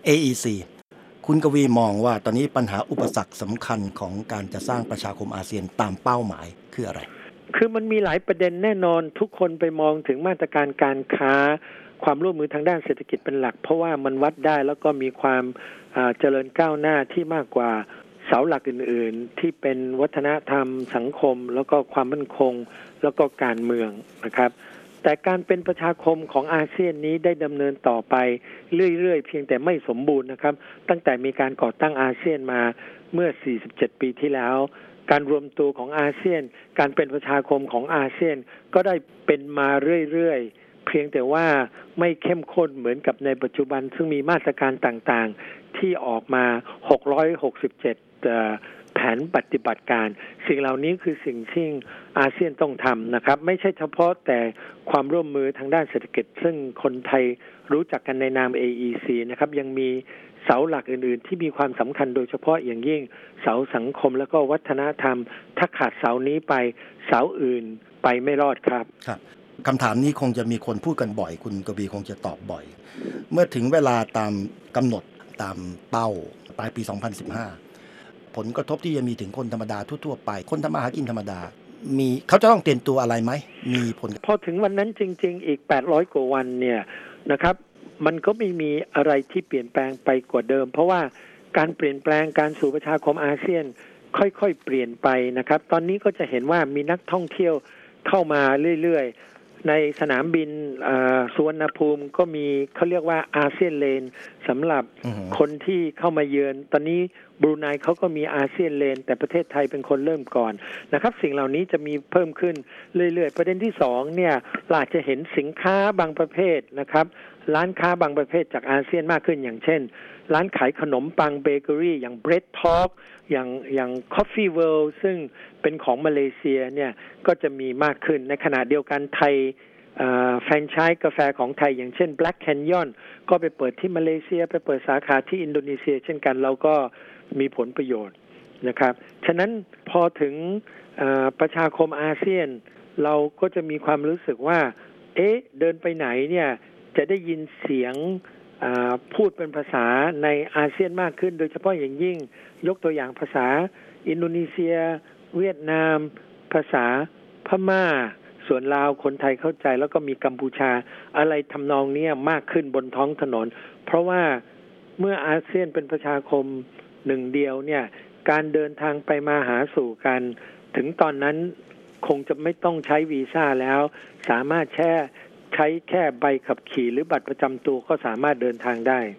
AEC คุณกวีมองว่าตอนนี้ปัญหาอุปสรรคสำคัญของการจะสร้างประชาคมอาเซียนตามเป้าหมายคืออะไรคือมันมีหลายประเด็นแน่นอนทุกคนไปมองถึงมาตรการการค้าความร่วมมือทางด้านเศรษฐกิจเป็นหลักเพราะว่ามันวัดได้แล้วก็มีความเจริญก้าวหน้าที่มากกว่าเสาหลักอื่นๆที่เป็นวัฒนธรรมสังคมแล้วก็ความมั่นคงแล้วก็การเมืองนะครับแต่การเป็นประชาคมของอาเซียนนี้ได้ดำเนินต่อไปเรื่อยๆเพียงแต่ไม่สมบูรณ์นะครับตั้งแต่มีการก่อตั้งอาเซียนมาเมื่อ47ปีที่แล้วการรวมตัวของอาเซียนการเป็นประชาคมของอาเซียนก็ได้เป็นมาเรื่อยๆเพียงแต่ว่าไม่เข้มข้นเหมือนกับในปัจจุบันซึ่งมีมาตรการต่างๆที่ออกมา667แผนปฏิบัติการสิ่งเหล่านี้คือสิ่งที่อาเซียนต้องทำนะครับไม่ใช่เฉพาะแต่ความร่วมมือทางด้านเศรษฐกิจซึ่งคนไทยรู้จักกันในนาม AEC นะครับยังมีเสาหลักอื่นๆที่มีความสำคัญโดยเฉพาะอย่างยิ่งเสาสังคมแล้วก็วัฒนธรรมถ้าขาดเสานี้ไปเสาอื่นไปไม่รอดครับครับคำถามนี้คงจะมีคนพูดกันบ่อยคุณกวีคงจะตอบบ่อยเมื่อถึงเวลาตามกำหนดตามเป้าปลายปี2015ผลกระทบที่จะมีถึงคนธรรมดาทั่วๆไปคนทำมาหากินธรรมดามีเขาจะต้องเตรียมตัวอะไรไหมมีผลพอถึงวันนั้นจริงๆอีก800กว่าวันเนี่ยนะครับมันก็ไม่มีอะไรที่เปลี่ยนแปลงไปกว่าเดิมเพราะว่าการเปลี่ยนแปลงการสู่ประชาคมอาเซียนค่อยๆเปลี่ยนไปนะครับตอนนี้ก็จะเห็นว่ามีนักท่องเที่ยวเข้ามาเรื่อยๆในสนามบินสุวรรณภูมิก็มีเขาเรียกว่าอาเซียนเลนสำหรับคนที่เข้ามาเยือนตอนนี้บรูไนเขาก็มีอาเซียนเลนแต่ประเทศไทยเป็นคนเริ่มก่อนนะครับสิ่งเหล่านี้จะมีเพิ่มขึ้นเรื่อยๆประเด็นที่สองเนี่ยเราจะเห็นสินค้าบางประเภทนะครับร้านค้าบางประเภทจากอาเซียนมากขึ้นอย่างเช่นร้านขายขนมปังเบเกอรี่อย่าง Bread Talk อย่าง Coffee World ซึ่งเป็นของมาเลเซียเนี่ยก็จะมีมากขึ้นในขณะเดียวกันไทยแฟรนไชส์กาแฟของไทยอย่างเช่น Black Canyon ก็ไปเปิดที่มาเลเซียไปเปิดสาขาที่อินโดนีเซียเช่นกันเราก็มีผลประโยชน์นะครับฉะนั้นพอถึงประชาคมอาเซียนเราก็จะมีความรู้สึกว่าเดินไปไหนเนี่ยจะได้ยินเสียงพูดเป็นภาษาในอาเซียนมากขึ้นโดยเฉพาะอย่างยิ่งยกตัวอย่างภาษาอินโดนีเซียเวียดนามภาษาพม่าส่วนลาวคนไทยเข้าใจแล้วก็มีกัมพูชาอะไรทำนองนี้มากขึ้นบนท้องถนนเพราะว่าเมื่ออาเซียนเป็นประชาคมหนึ่งเดียวเนี่ยการเดินทางไปมาหาสู่กันถึงตอนนั้นคงจะไม่ต้องใช้วีซ่าแล้วสามารถใช้แค่ใบขับขี่หรือบัตรประจำตัวก็สามารถเดินทางได้